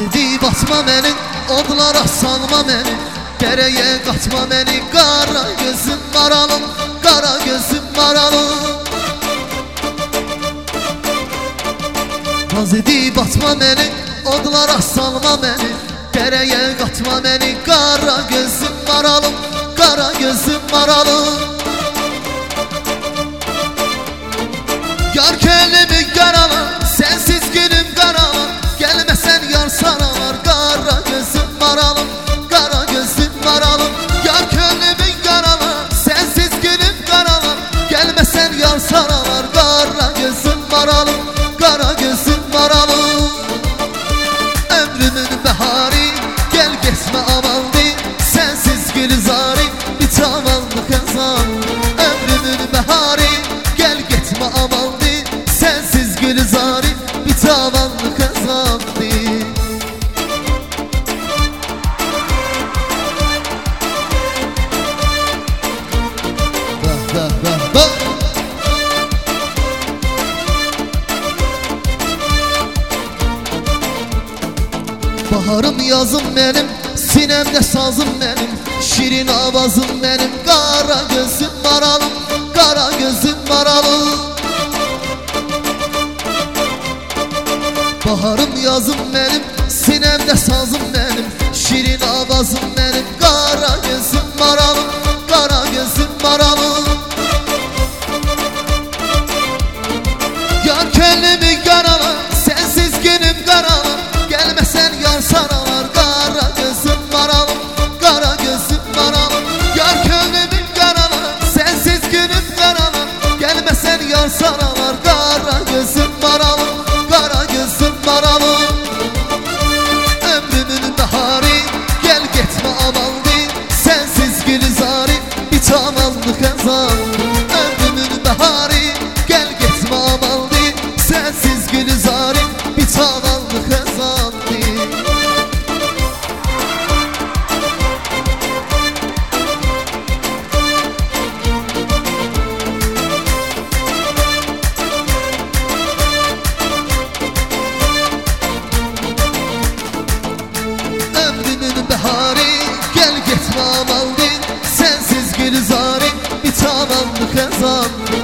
edib atma məni, odlara salma məni, dərəyə qatma məni, qara gözüm maralım, qara gözüm maralım. Naz edib atma məni, odlara salma məni, dərəyə qatma məni, qara gözüm maralım, qara gözüm maralım. Yar kəlimi qaralar, sənsiz günüm qaralar, gəlməsən yar saralar, qara gözüm maralım, qara gözüm maralım. Yar kəlimi qaralar, sənsiz günüm qaralar, gəlməsən yar saralar, qara gözüm maralım, qara gözüm maralım. Ömrümün bəharı, gəl getmə amaldı, sənsiz gülzarı, bitamanlı qəzan. Ömrümün bəharı, gəl getmə amaldı, sənsiz gülzarı, bitamanlı qəzandı. Baharım yazım mənim, sinəmdə sazım mənim, şirin avazım mənim, qara gözüm maralım, qara gözüm maralım. Baharım yazım mənim, sinəmdə sazım mənim, şirin avazım mənim, qara gözüm maralım, qara gözüm maralım. Yar kəlimi qaralar, sənsiz günüm qaralar, gəlməsən yar saralar, qara gözüm maralım, qara gözüm maralım. Yar könlümün qaralar, sənsiz günüm qaralar, gəlməsən yar saralar, qara gözüm maralım, qara gözüm maralım. Ömrümün bəharı, gəl getmə amaldı, sənsiz gülzarı, bitamanlı qəzan. Ömrümün bəharı, gəl getmə amaldı, sənsiz gülzarı, bitamanlı qəzan. Ömrümün bəharı, gəl getmə amaldı, sənsiz gülzarı, bitamanlı qəzan.